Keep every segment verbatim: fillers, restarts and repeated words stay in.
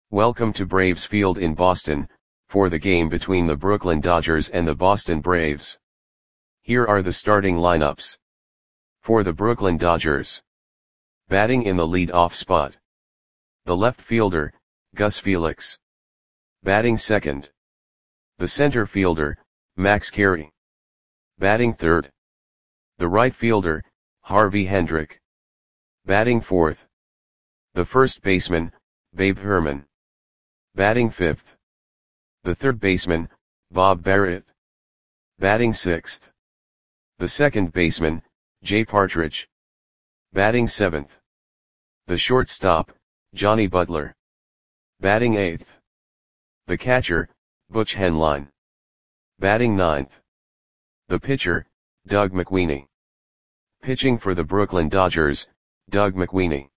Welcome to Braves Field in Boston, for the game between the Brooklyn Dodgers and the Boston Braves. Here are the starting lineups. For the Brooklyn Dodgers. Batting in the lead-off spot. The left fielder, Gus Felix. Batting second. The center fielder, Max Carey. Batting third. The right fielder, Harvey Hendrick. Batting fourth. The first baseman, Babe Herman. Batting fifth. The third baseman, Bob Barrett. Batting sixth. The second baseman, Jay Partridge. Batting seventh. The shortstop, Johnny Butler. Batting eighth. The catcher, Butch Henline. Batting ninth. The pitcher, Doug McWeeny. Pitching for the Brooklyn Dodgers, Doug McWeeny.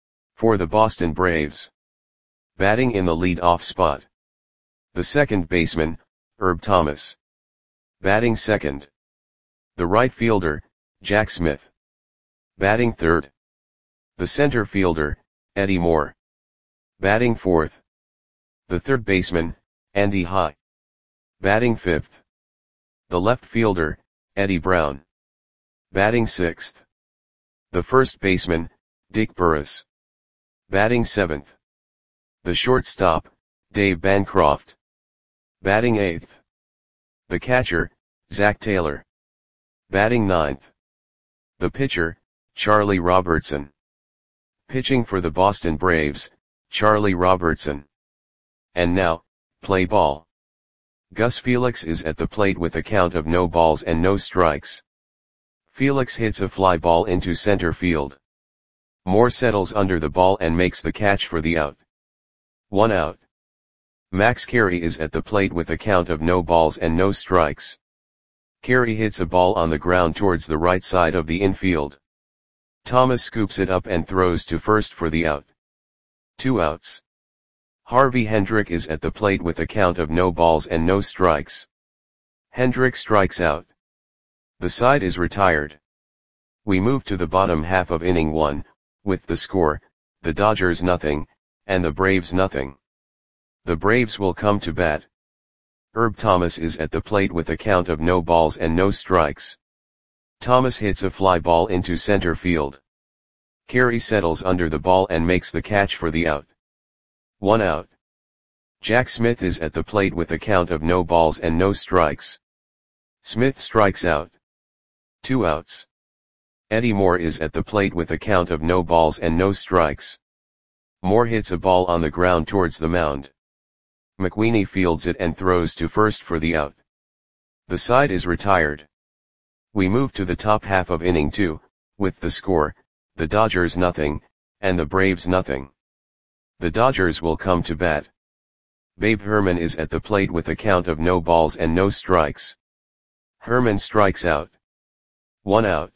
For the Boston Braves. Batting in the lead-off spot. The second baseman, Herb Thomas. Batting second. The right fielder, Jack Smith. Batting third. The center fielder, Eddie Moore. Batting fourth. The third baseman, Andy High. Batting fifth. The left fielder, Eddie Brown. Batting sixth. The first baseman, Dick Burris. Batting seventh. The shortstop, Dave Bancroft. Batting eighth. The catcher, Zach Taylor. Batting ninth. The pitcher, Charlie Robertson. Pitching for the Boston Braves, Charlie Robertson. And now, play ball. Gus Felix is at the plate with a count of no balls and no strikes. Felix hits a fly ball into center field. Moore settles under the ball and makes the catch for the out. One out. Max Carey is at the plate with a count of no balls and no strikes. Carey hits a ball on the ground towards the right side of the infield. Thomas scoops it up and throws to first for the out. Two outs. Harvey Hendrick is at the plate with a count of no balls and no strikes. Hendrick strikes out. The side is retired. We move to the bottom half of inning one, with the score, the Dodgers nothing, and the Braves nothing. The Braves will come to bat. Herb Thomas is at the plate with a count of no balls and no strikes. Thomas hits a fly ball into center field. Carey settles under the ball and makes the catch for the out. One out. Jack Smith is at the plate with a count of no balls and no strikes. Smith strikes out. Two outs. Eddie Moore is at the plate with a count of no balls and no strikes. Moore hits a ball on the ground towards the mound. McWeeny fields it and throws to first for the out. The side is retired. We move to the top half of inning two, with the score, the Dodgers nothing, and the Braves nothing. The Dodgers will come to bat. Babe Herman is at the plate with a count of no balls and no strikes. Herman strikes out. One out.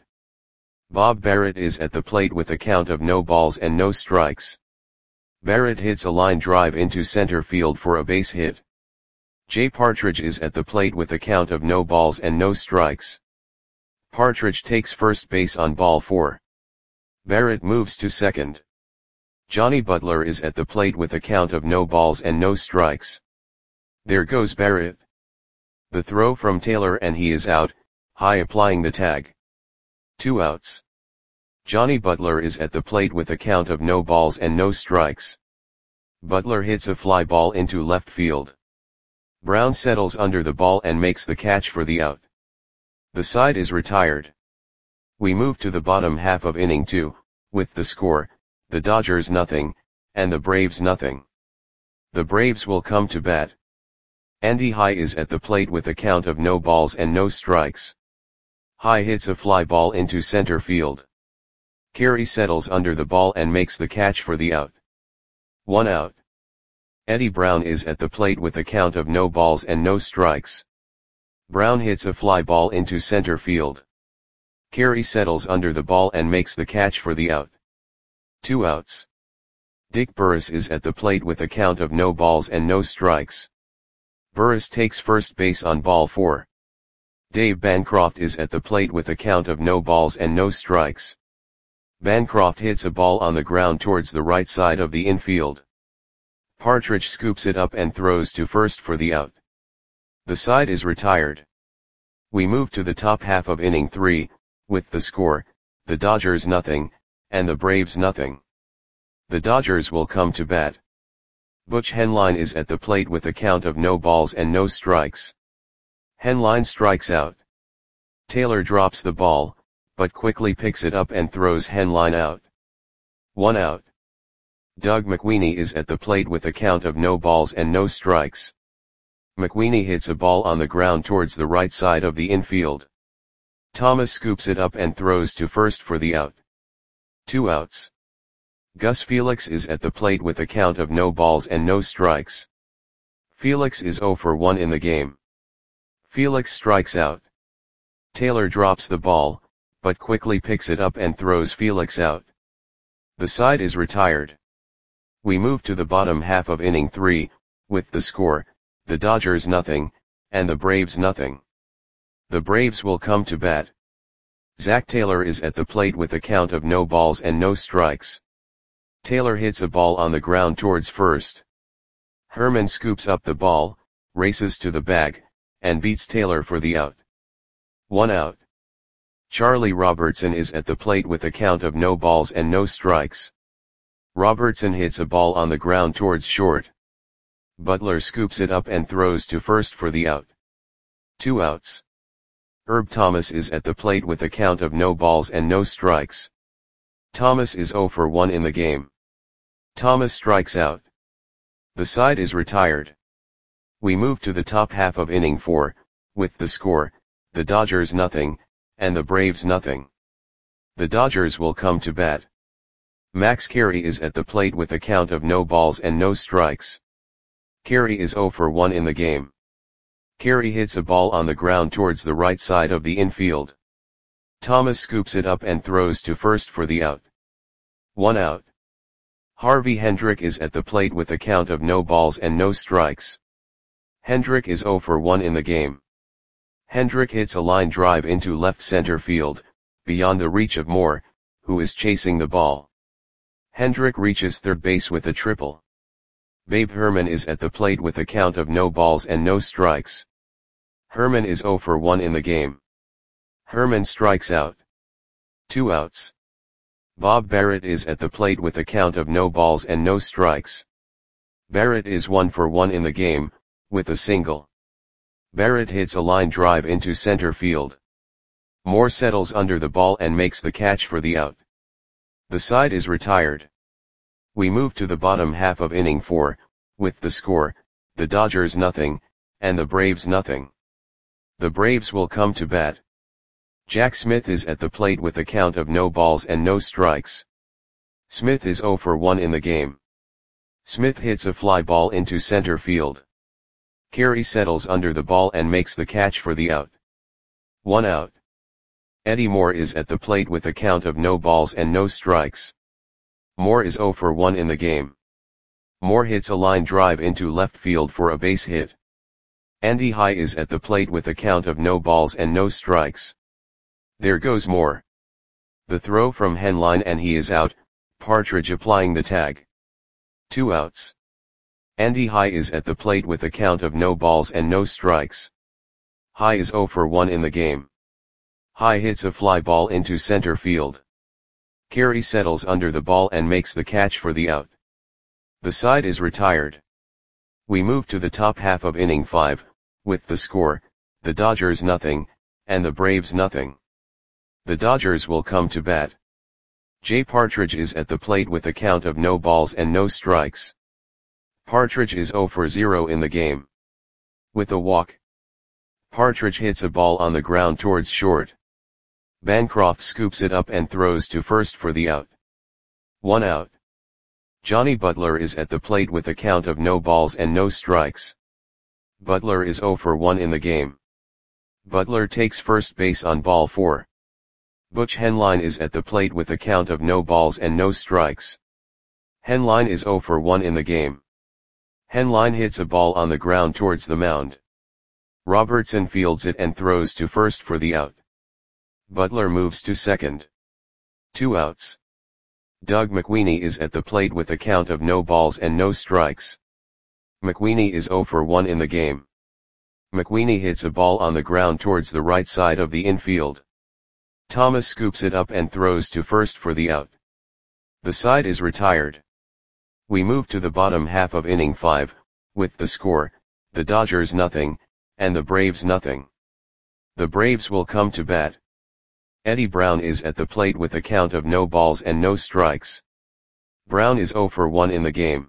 Bob Barrett is at the plate with a count of no balls and no strikes. Barrett hits a line drive into center field for a base hit. Jay Partridge is at the plate with a count of no balls and no strikes. Partridge takes first base on ball four. Barrett moves to second. Johnny Butler is at the plate with a count of no balls and no strikes. There goes Barrett. The throw from Taylor and he is out, High applying the tag. Two outs. Johnny Butler is at the plate with a count of no balls and no strikes. Butler hits a fly ball into left field. Brown settles under the ball and makes the catch for the out. The side is retired. We move to the bottom half of inning two, with the score, the Dodgers nothing, and the Braves nothing. The Braves will come to bat. Andy High is at the plate with a count of no balls and no strikes. High hits a fly ball into center field. Carey settles under the ball and makes the catch for the out. One out. Eddie Brown is at the plate with a count of no balls and no strikes. Brown hits a fly ball into center field. Carey settles under the ball and makes the catch for the out. Two outs. Dick Burris is at the plate with a count of no balls and no strikes. Burris takes first base on ball four. Dave Bancroft is at the plate with a count of no balls and no strikes. Bancroft hits a ball on the ground towards the right side of the infield. Partridge scoops it up and throws to first for the out. The side is retired. We move to the top half of inning three, with the score, the Dodgers nothing, and the Braves nothing. The Dodgers will come to bat. Butch Henline is at the plate with a count of no balls and no strikes. Henline strikes out. Taylor drops the ball, but quickly picks it up and throws Henline out. One out. Doug McWeeny is at the plate with a count of no balls and no strikes. McWeeny hits a ball on the ground towards the right side of the infield. Thomas scoops it up and throws to first for the out. Two outs. Gus Felix is at the plate with a count of no balls and no strikes. Felix is zero for one in the game. Felix strikes out. Taylor drops the ball, but quickly picks it up and throws Felix out. The side is retired. We move to the bottom half of inning three, with the score, the Dodgers nothing, and the Braves nothing. The Braves will come to bat. Zach Taylor is at the plate with a count of no balls and no strikes. Taylor hits a ball on the ground towards first. Herman scoops up the ball, races to the bag, and beats Taylor for the out. One out. Charlie Robertson is at the plate with a count of no balls and no strikes. Robertson hits a ball on the ground towards short. Butler scoops it up and throws to first for the out. Two outs. Herb Thomas is at the plate with a count of no balls and no strikes. Thomas is zero for one in the game. Thomas strikes out. The side is retired. We move to the top half of inning four, with the score, the Dodgers nothing, and the Braves nothing. The Dodgers will come to bat. Max Carey is at the plate with a count of no balls and no strikes. Carey is zero for one in the game. Carey hits a ball on the ground towards the right side of the infield. Thomas scoops it up and throws to first for the out. One out. Harvey Hendrick is at the plate with a count of no balls and no strikes. Hendrick is zero for one in the game. Hendrick hits a line drive into left center field, beyond the reach of Moore, who is chasing the ball. Hendrick reaches third base with a triple. Babe Herman is at the plate with a count of no balls and no strikes. Herman is zero for one in the game. Herman strikes out. Two outs. Bob Barrett is at the plate with a count of no balls and no strikes. Barrett is one for one in the game, with a single. Barrett hits a line drive into center field. Moore settles under the ball and makes the catch for the out. The side is retired. We move to the bottom half of inning four, with the score, the Dodgers nothing, and the Braves nothing. The Braves will come to bat. Jack Smith is at the plate with a count of no balls and no strikes. Smith is zero for one in the game. Smith hits a fly ball into center field. Carey settles under the ball and makes the catch for the out. One out. Eddie Moore is at the plate with a count of no balls and no strikes. Moore is zero for one in the game. Moore hits a line drive into left field for a base hit. Andy High is at the plate with a count of no balls and no strikes. There goes Moore. The throw from Henline and he is out, Partridge applying the tag. Two outs. Andy High is at the plate with a count of no balls and no strikes. High is zero for one in the game. High hits a fly ball into center field. Carey settles under the ball and makes the catch for the out. The side is retired. We move to the top half of inning five, with the score, the Dodgers nothing, and the Braves nothing. The Dodgers will come to bat. Jay Partridge is at the plate with a count of no balls and no strikes. Partridge is zero for zero in the game. With a walk. Partridge hits a ball on the ground towards short. Bancroft scoops it up and throws to first for the out. One out. Johnny Butler is at the plate with a count of no balls and no strikes. Butler is zero for one in the game. Butler takes first base on ball four. Butch Henline is at the plate with a count of no balls and no strikes. Henline is zero for one in the game. Henline hits a ball on the ground towards the mound. Robertson fields it and throws to first for the out. Butler moves to second. Two outs. Doug McWeeny is at the plate with a count of no balls and no strikes. McWeeny is zero for one in the game. McWeeny hits a ball on the ground towards the right side of the infield. Thomas scoops it up and throws to first for the out. The side is retired. We move to the bottom half of inning five, with the score, the Dodgers nothing, and the Braves nothing. The Braves will come to bat. Eddie Brown is at the plate with a count of no balls and no strikes. Brown is zero for one in the game.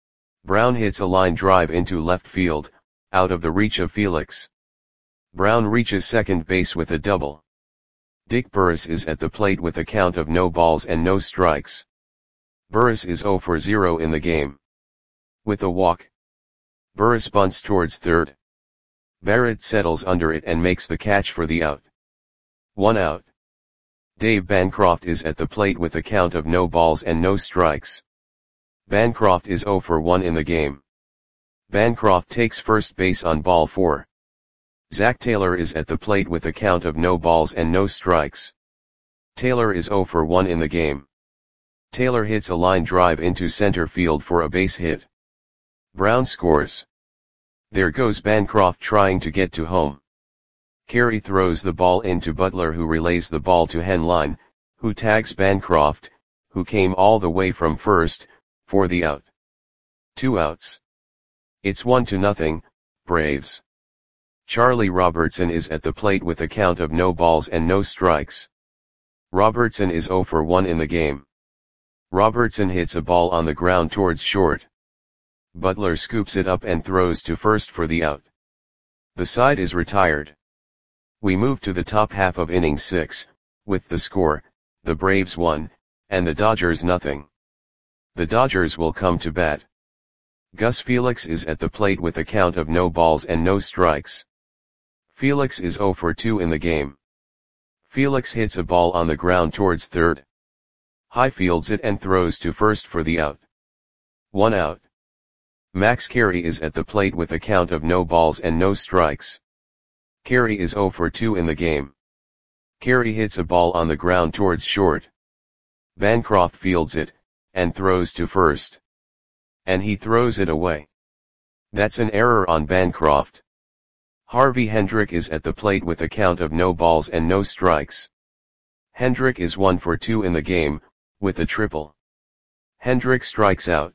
Brown hits a line drive into left field, out of the reach of Felix. Brown reaches second base with a double. Dick Burris is at the plate with a count of no balls and no strikes. Burris is zero for zero in the game. With a walk, Burris bunts towards third. Barrett settles under it and makes the catch for the out. One out. Dave Bancroft is at the plate with a count of no balls and no strikes. Bancroft is zero for one in the game. Bancroft takes first base on ball four. Zach Taylor is at the plate with a count of no balls and no strikes. Taylor is zero for one in the game. Taylor hits a line drive into center field for a base hit. Brown scores. There goes Bancroft trying to get to home. Carey throws the ball into Butler, who relays the ball to Henline, who tags Bancroft, who came all the way from first, for the out. Two outs. It's one to nothing, Braves. Charlie Robertson is at the plate with a count of no balls and no strikes. Robertson is zero for one in the game. Robertson hits a ball on the ground towards short. Butler scoops it up and throws to first for the out. The side is retired. We move to the top half of inning six, with the score, the Braves one, and the Dodgers nothing. The Dodgers will come to bat. Gus Felix is at the plate with a count of no balls and no strikes. Felix is zero for two in the game. Felix hits a ball on the ground towards third. High fields it and throws to first for the out. One out. Max Carey is at the plate with a count of no balls and no strikes. Carey is zero for two in the game. Carey hits a ball on the ground towards short. Bancroft fields it, and throws to first. And he throws it away. That's an error on Bancroft. Harvey Hendrick is at the plate with a count of no balls and no strikes. Hendrick is one for two in the game, with a triple. Hendrick strikes out.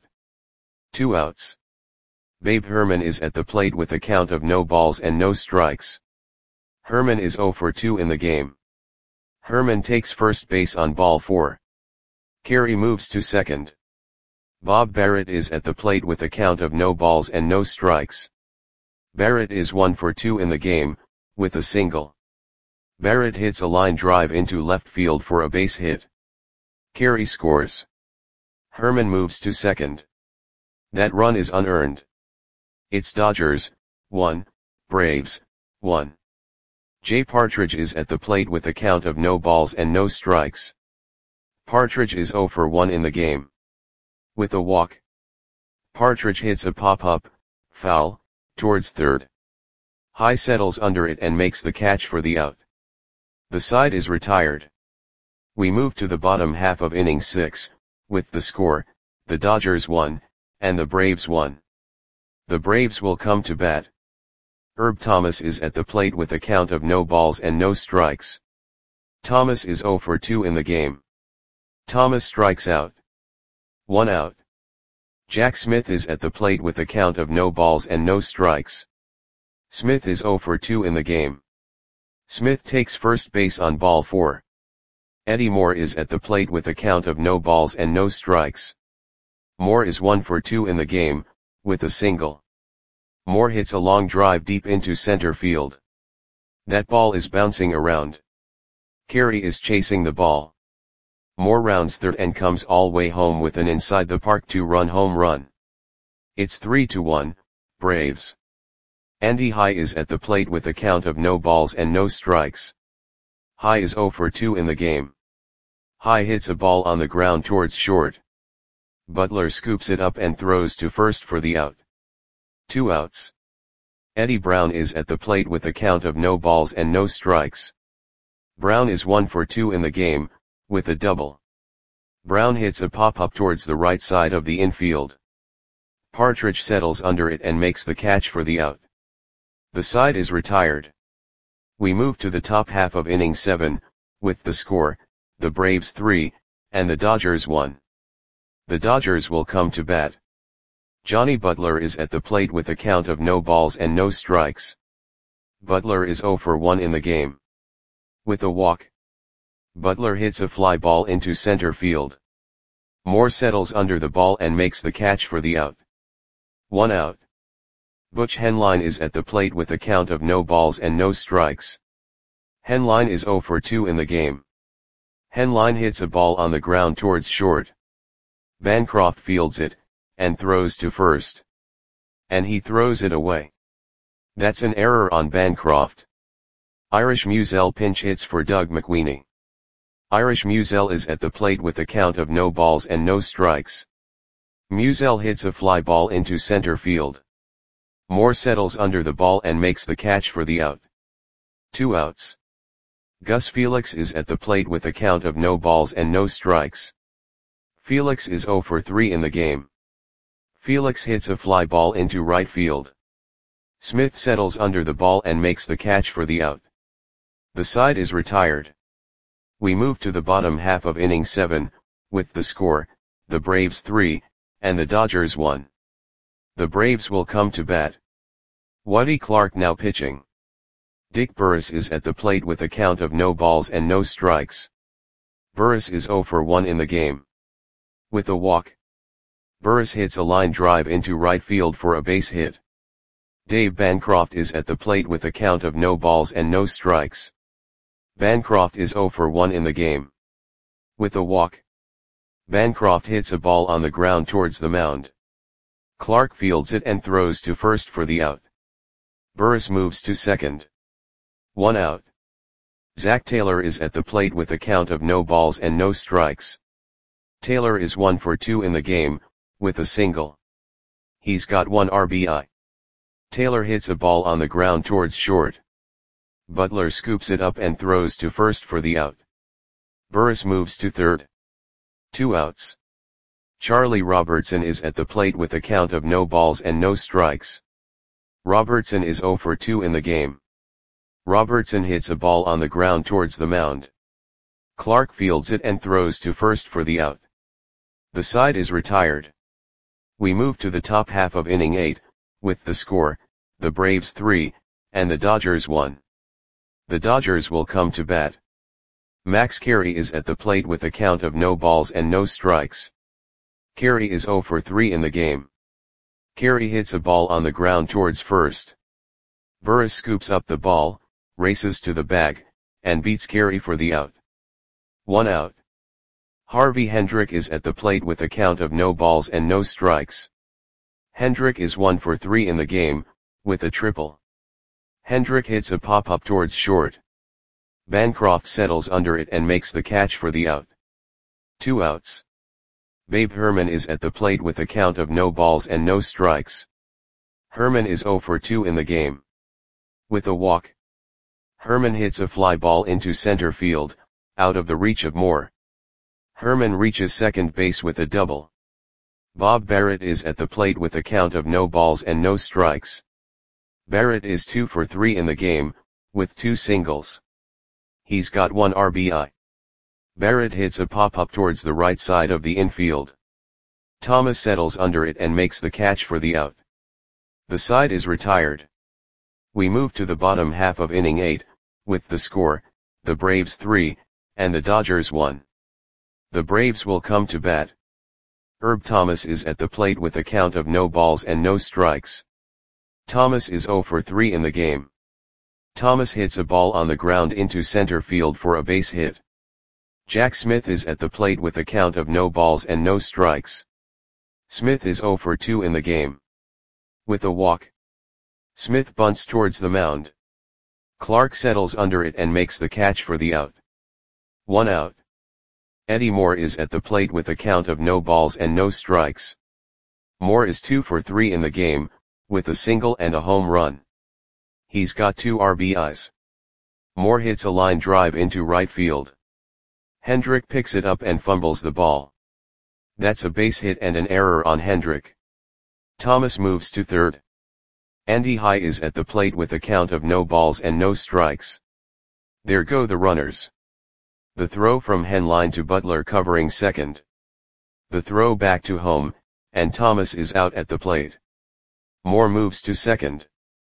Two outs. Babe Herman is at the plate with a count of no balls and no strikes. Herman is zero for two in the game. Herman takes first base on ball four. Carey moves to second. Bob Barrett is at the plate with a count of no balls and no strikes. Barrett is one for two in the game, with a single. Barrett hits a line drive into left field for a base hit. Carey scores. Herman moves to second. That run is unearned. It's Dodgers, one, Braves, one. Jay Partridge is at the plate with a count of no balls and no strikes. Partridge is zero for one in the game. With a walk, Partridge hits a pop-up, foul, towards third. High settles under it and makes the catch for the out. The side is retired. We move to the bottom half of inning six, with the score, the Dodgers one, and the Braves one. The Braves will come to bat. Herb Thomas is at the plate with a count of no balls and no strikes. Thomas is zero for two in the game. Thomas strikes out. One out. Jack Smith is at the plate with a count of no balls and no strikes. Smith is zero for two in the game. Smith takes first base on ball four. Eddie Moore is at the plate with a count of no balls and no strikes. Moore is one for two in the game, with a single. Moore hits a long drive deep into center field. That ball is bouncing around. Carey is chasing the ball. Moore rounds third and comes all way home with an inside the park two-run home run. It's three to one, Braves. Andy High is at the plate with a count of no balls and no strikes. High is zero for two in the game. High hits a ball on the ground towards short. Butler scoops it up and throws to first for the out. Two outs. Eddie Brown is at the plate with a count of no balls and no strikes. Brown is one for two in the game, with a double. Brown hits a pop-up towards the right side of the infield. Partridge settles under it and makes the catch for the out. The side is retired. We move to the top half of inning seven, with the score, the Braves three, and the Dodgers one. The Dodgers will come to bat. Johnny Butler is at the plate with a count of no balls and no strikes. Butler is oh for one in the game. With a walk, Butler hits a fly ball into center field. Moore settles under the ball and makes the catch for the out. One out. Butch Henline is at the plate with a count of no balls and no strikes. Henline is oh for two in the game. Henline hits a ball on the ground towards short. Bancroft fields it, and throws to first. And he throws it away. That's an error on Bancroft. Irish Musial pinch hits for Doug McWeeny. Irish Musial is at the plate with a count of no balls and no strikes. Musial hits a fly ball into center field. Moore settles under the ball and makes the catch for the out. Two outs. Gus Felix is at the plate with a count of no balls and no strikes. Felix is oh for three in the game. Felix hits a fly ball into right field. Smith settles under the ball and makes the catch for the out. The side is retired. We move to the bottom half of inning seven, with the score, the Braves three, and the Dodgers one. The Braves will come to bat. Waddy Clark now pitching. Dick Burris is at the plate with a count of no balls and no strikes. Burris is oh for one in the game. With a walk, Burris hits a line drive into right field for a base hit. Dave Bancroft is at the plate with a count of no balls and no strikes. Bancroft is oh for one in the game. With a walk, Bancroft hits a ball on the ground towards the mound. Clark fields it and throws to first for the out. Burris moves to second. One out. Zach Taylor is at the plate with a count of no balls and no strikes. Taylor is one for two in the game, with a single. He's got one R B I. Taylor hits a ball on the ground towards short. Butler scoops it up and throws to first for the out. Burris moves to third. Two outs. Charlie Robertson is at the plate with a count of no balls and no strikes. Robertson is oh for two in the game. Robertson hits a ball on the ground towards the mound. Clark fields it and throws to first for the out. The side is retired. We move to the top half of inning eight, with the score, the Braves three, and the Dodgers one. The Dodgers will come to bat. Max Carey is at the plate with a count of no balls and no strikes. Carey is oh for three in the game. Carey hits a ball on the ground towards first. Burris scoops up the ball, races to the bag, and beats Carey for the out. One out. Harvey Hendrick is at the plate with a count of no balls and no strikes. Hendrick is one for three in the game, with a triple. Hendrick hits a pop-up towards short. Bancroft settles under it and makes the catch for the out. Two outs. Babe Herman is at the plate with a count of no balls and no strikes. Herman is oh for two in the game. With a walk, Herman hits a fly ball into center field, out of the reach of Moore. Herman reaches second base with a double. Bob Barrett is at the plate with a count of no balls and no strikes. Barrett is two for three in the game, with two singles. He's got one R B I. Barrett hits a pop-up towards the right side of the infield. Thomas settles under it and makes the catch for the out. The side is retired. We move to the bottom half of inning eight, with the score, the Braves three, and the Dodgers one. The Braves will come to bat. Herb Thomas is at the plate with a count of no balls and no strikes. Thomas is oh for three in the game. Thomas hits a ball on the ground into center field for a base hit. Jack Smith is at the plate with a count of no balls and no strikes. Smith is oh for two in the game. With a walk, Smith bunts towards the mound. Clark settles under it and makes the catch for the out. One out. Eddie Moore is at the plate with a count of no balls and no strikes. Moore is two for three in the game, with a single and a home run. He's got two R B Is. Moore hits a line drive into right field. Hendrick picks it up and fumbles the ball. That's a base hit and an error on Hendrick. Thomas moves to third. Andy High is at the plate with a count of no balls and no strikes. There go the runners. The throw from Henline to Butler covering second. The throw back to home, and Thomas is out at the plate. Moore moves to second.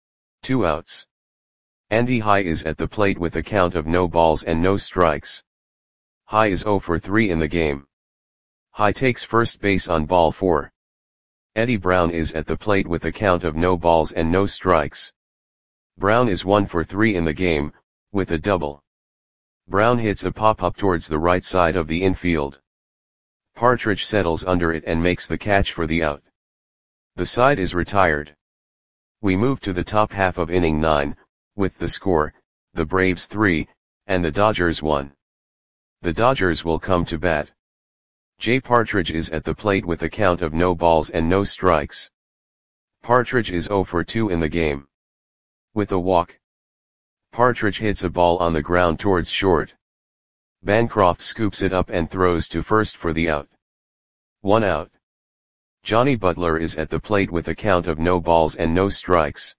Two outs. Andy High is at the plate with a count of no balls and no strikes. High is oh for three in the game. High takes first base on ball four. Eddie Brown is at the plate with a count of no balls and no strikes. Brown is one for three in the game, with a double. Brown hits a pop-up towards the right side of the infield. Partridge settles under it and makes the catch for the out. The side is retired. We move to the top half of inning nine, with the score, the Braves three, and the Dodgers one. The Dodgers will come to bat. Jay Partridge is at the plate with a count of no balls and no strikes. Partridge is oh for two in the game. With a walk. Partridge hits a ball on the ground towards short. Bancroft scoops it up and throws to first for the out. One out. Johnny Butler is at the plate with a count of no balls and no strikes.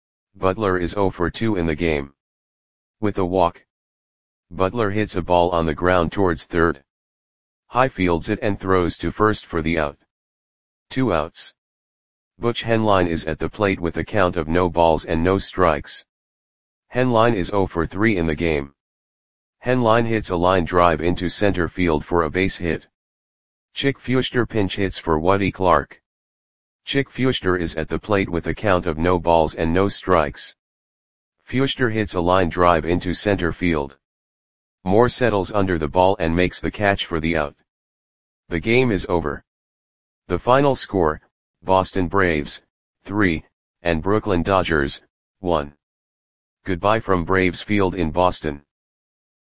Butler is oh for two in the game. With a walk. Butler hits a ball on the ground towards third. High fields it and throws to first for the out. Two outs. Butch Henline is at the plate with a count of no balls and no strikes. Henline is oh for three in the game. Henline hits a line drive into center field for a base hit. Chick Feuchter pinch hits for Woody Clark. Chick Feuchter is at the plate with a count of no balls and no strikes. Feuchter hits a line drive into center field. Moore settles under the ball and makes the catch for the out. The game is over. The final score, Boston Braves, three, and Brooklyn Dodgers, one. Goodbye from Braves Field in Boston.